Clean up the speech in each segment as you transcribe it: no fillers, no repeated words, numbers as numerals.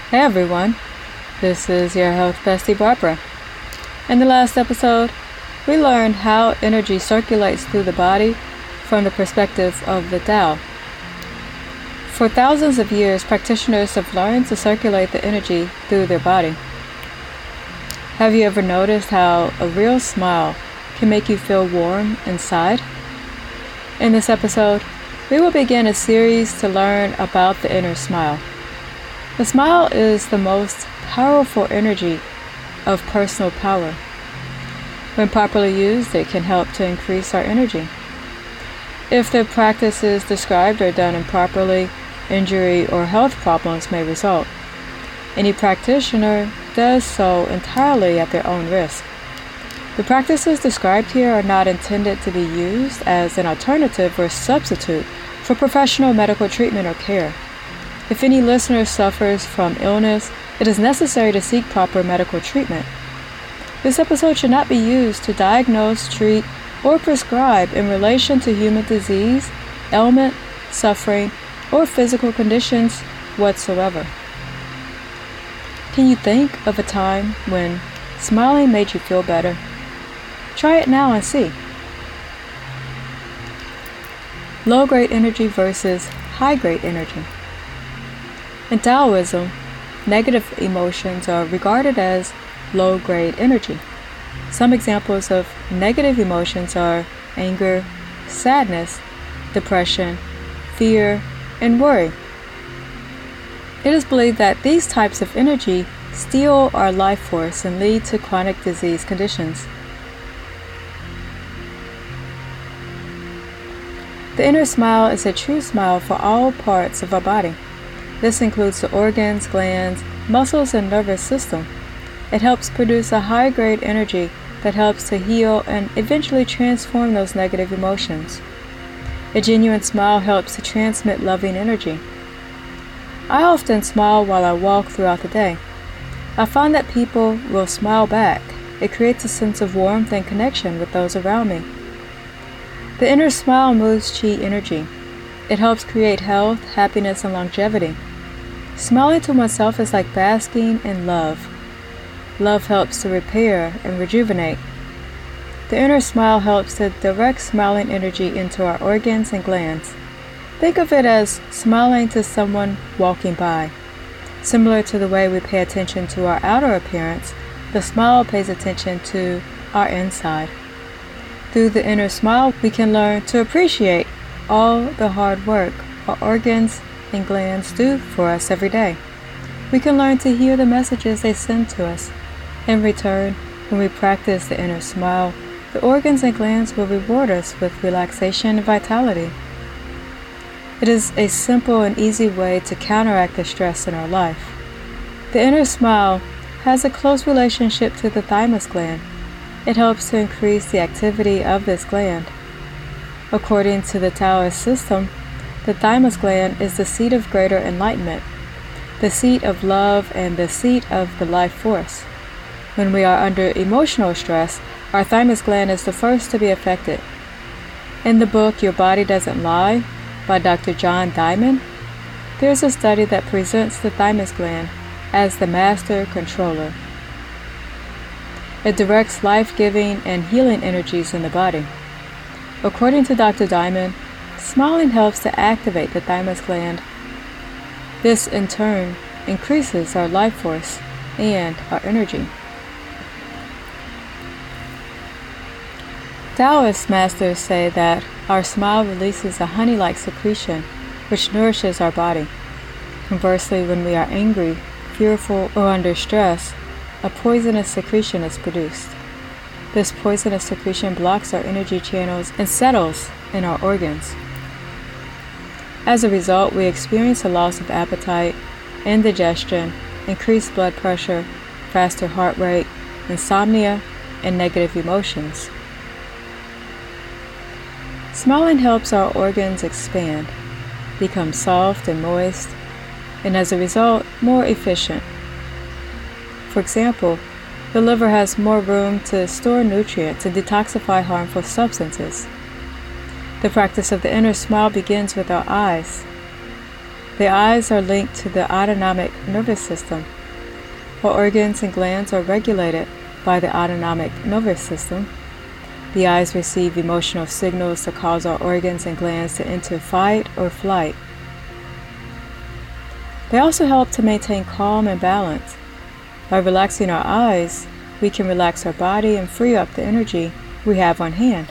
Hey everyone, this is your health bestie Barbara. In the last episode, we learned how energy circulates through the body from the perspective of the Tao. For thousands of years, practitioners have learned to circulate the energy through their body. Have you ever noticed how a real smile can make you feel warm inside? In this episode, we will begin a series to learn about the inner smile. The smile is the most powerful energy of personal power. When properly used, it can help to increase our energy. If the practices described are done improperly, injury or health problems may result. Any practitioner does so entirely at their own risk. The practices described here are not intended to be used as an alternative or substitute for professional medical treatment or care. If any listener suffers from illness, it is necessary to seek proper medical treatment. This episode should not be used to diagnose, treat, or prescribe in relation to human disease, ailment, suffering, or physical conditions whatsoever. Can you think of a time when smiling made you feel better? Try it now and see. Low-grade energy versus high-grade energy. In Taoism, negative emotions are regarded as low-grade energy. Some examples of negative emotions are anger, sadness, depression, fear, and worry. It is believed that these types of energy steal our life force and lead to chronic disease conditions. The inner smile is a true smile for all parts of our body. This includes the organs, glands, muscles, and nervous system. It helps produce a high-grade energy that helps to heal and eventually transform those negative emotions. A genuine smile helps to transmit loving energy. I often smile while I walk throughout the day. I find that people will smile back. It creates a sense of warmth and connection with those around me. The inner smile moves Qi energy. It helps create health, happiness, and longevity. Smiling to oneself is like basking in love. Love helps to repair and rejuvenate. The inner smile helps to direct smiling energy into our organs and glands. Think of it as smiling to someone walking by. Similar to the way we pay attention to our outer appearance, the smile pays attention to our inside. Through the inner smile, we can learn to appreciate all the hard work our organs and glands do for us every day. We can learn to hear the messages they send to us. In return, when we practice the inner smile, the organs and glands will reward us with relaxation and vitality. It is a simple and easy way to counteract the stress in our life. The inner smile has a close relationship to the thymus gland. It helps to increase the activity of this gland. According to the Taoist system, the thymus gland is the seat of greater enlightenment, the seat of love, and the seat of the life force. When we are under emotional stress, our thymus gland is the first to be affected. In the book Your Body Doesn't Lie by Dr. John Diamond, there's a study that presents the thymus gland as the master controller. It directs life-giving and healing energies in the body. According to Dr. Diamond, smiling helps to activate the thymus gland. This, in turn, increases our life force and our energy. Taoist masters say that our smile releases a honey-like secretion which nourishes our body. Conversely, when we are angry, fearful, or under stress, a poisonous secretion is produced. This poisonous secretion blocks our energy channels and settles in our organs. As a result, we experience a loss of appetite, indigestion, increased blood pressure, faster heart rate, insomnia, and negative emotions. Smiling helps our organs expand, become soft and moist, and as a result, more efficient. For example, the liver has more room to store nutrients and detoxify harmful substances. The practice of the inner smile begins with our eyes. The eyes are linked to the autonomic nervous system. While organs and glands are regulated by the autonomic nervous system, the eyes receive emotional signals to cause our organs and glands to enter fight or flight. They also help to maintain calm and balance. By relaxing our eyes, we can relax our body and free up the energy we have on hand.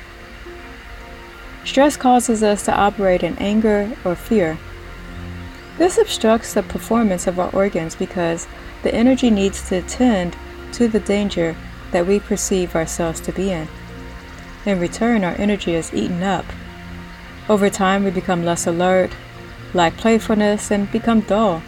Stress causes us to operate in anger or fear. This obstructs the performance of our organs because the energy needs to attend to the danger that we perceive ourselves to be in. In return, our energy is eaten up. Over time, we become less alert, lack playfulness, and become dull.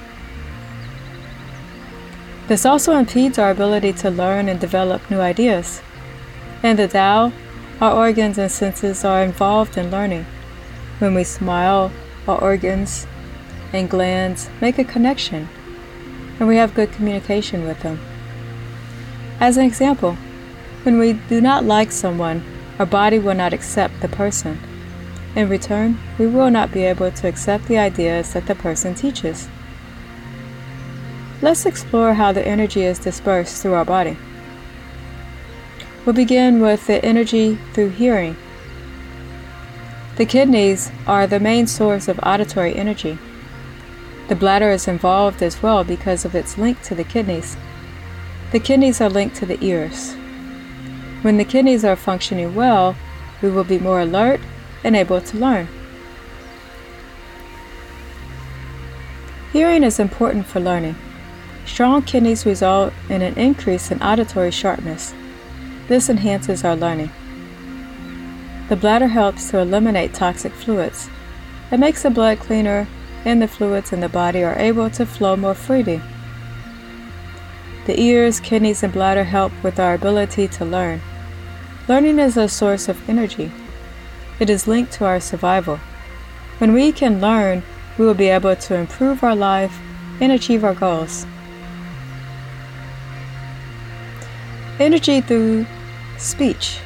This also impedes our ability to learn and develop new ideas. In the Tao, our organs and senses are involved in learning. When we smile, our organs and glands make a connection, and we have good communication with them. As an example, when we do not like someone, our body will not accept the person. In return, we will not be able to accept the ideas that the person teaches. Let's explore how the energy is dispersed through our body. We'll begin with the energy through hearing. The kidneys are the main source of auditory energy. The bladder is involved as well because of its link to the kidneys. The kidneys are linked to the ears. When the kidneys are functioning well, we will be more alert and able to learn. Hearing is important for learning. Strong kidneys result in an increase in auditory sharpness. This enhances our learning. The bladder helps to eliminate toxic fluids. It makes the blood cleaner, and the fluids in the body are able to flow more freely. The ears, kidneys, and bladder help with our ability to learn. Learning is a source of energy. It is linked to our survival. When we can learn, we will be able to improve our life and achieve our goals. Energy through speech.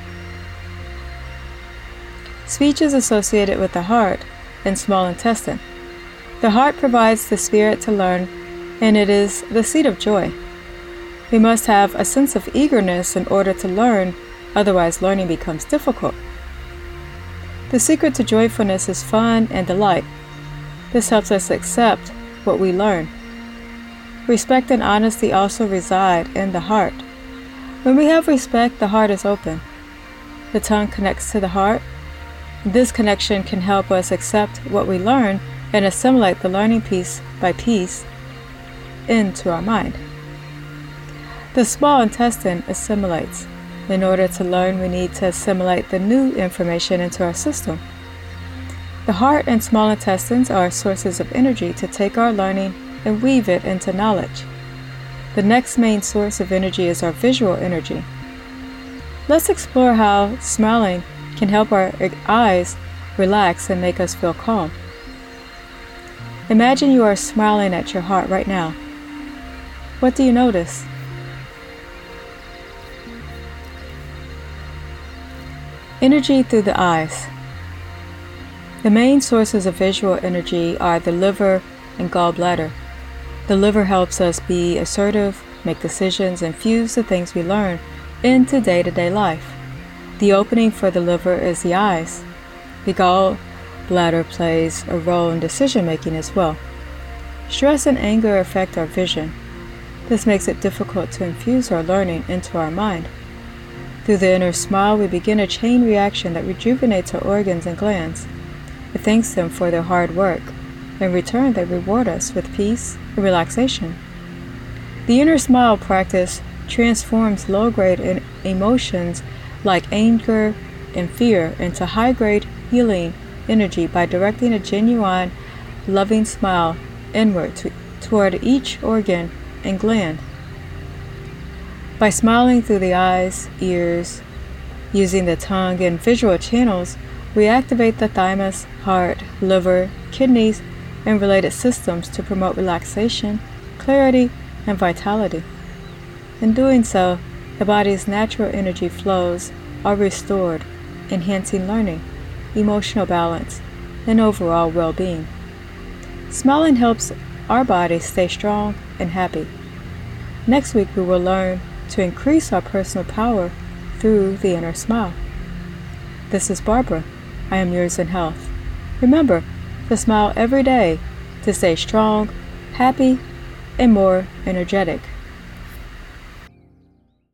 Speech is associated with the heart and small intestine. The heart provides the spirit to learn, and it is the seat of joy. We must have a sense of eagerness in order to learn, otherwise learning becomes difficult. The secret to joyfulness is fun and delight. This helps us accept what we learn. Respect and honesty also reside in the heart. When we have respect, the heart is open. The tongue connects to the heart. This connection can help us accept what we learn and assimilate the learning piece by piece into our mind. The small intestine assimilates. In order to learn, we need to assimilate the new information into our system. The heart and small intestines are sources of energy to take our learning and weave it into knowledge. The next main source of energy is our visual energy. Let's explore how smiling can help our eyes relax and make us feel calm. Imagine you are smiling at your heart right now. What do you notice? Energy through the eyes. The main sources of visual energy are the liver and gallbladder. The liver helps us be assertive, make decisions, and fuse the things we learn into day-to-day life. The opening for the liver is the eyes. The gallbladder plays a role in decision-making as well. Stress and anger affect our vision. This makes it difficult to infuse our learning into our mind. Through the inner smile, we begin a chain reaction that rejuvenates our organs and glands. It thanks them for their hard work. In return, they reward us with peace and relaxation. The inner smile practice transforms low-grade emotions like anger and fear into high-grade healing energy by directing a genuine, loving smile inward toward each organ and gland. By smiling through the eyes, ears, using the tongue and visual channels, we activate the thymus, heart, liver, kidneys, and related systems to promote relaxation, clarity, and vitality. In doing so, the body's natural energy flows are restored, enhancing learning, emotional balance, and overall well-being. Smiling helps our body stay strong and happy. Next week, we will learn to increase our personal power through the inner smile. This is Barbara. I am yours in health. Remember to smile every day to stay strong, happy, and more energetic.